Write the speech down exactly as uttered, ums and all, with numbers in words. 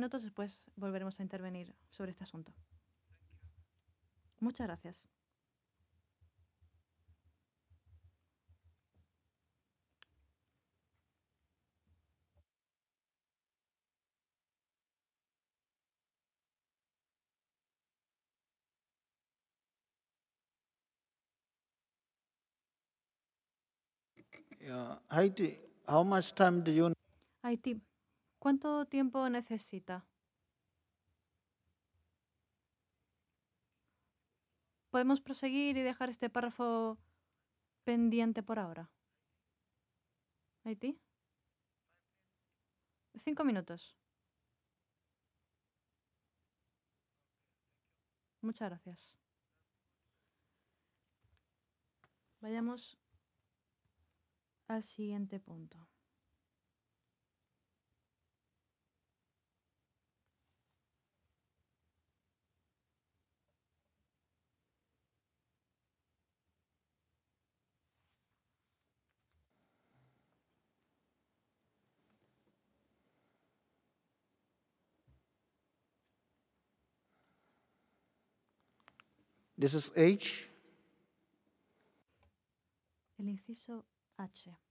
minutos, después volveremos a intervenir sobre este asunto. Muchas gracias. Yeah. Haiti, how much time do you Haití, ¿cuánto tiempo necesita? ¿Podemos proseguir y dejar este párrafo pendiente por ahora? Haití. Cinco minutos. Muchas gracias. Vayamos al siguiente punto. This is H. El inciso H.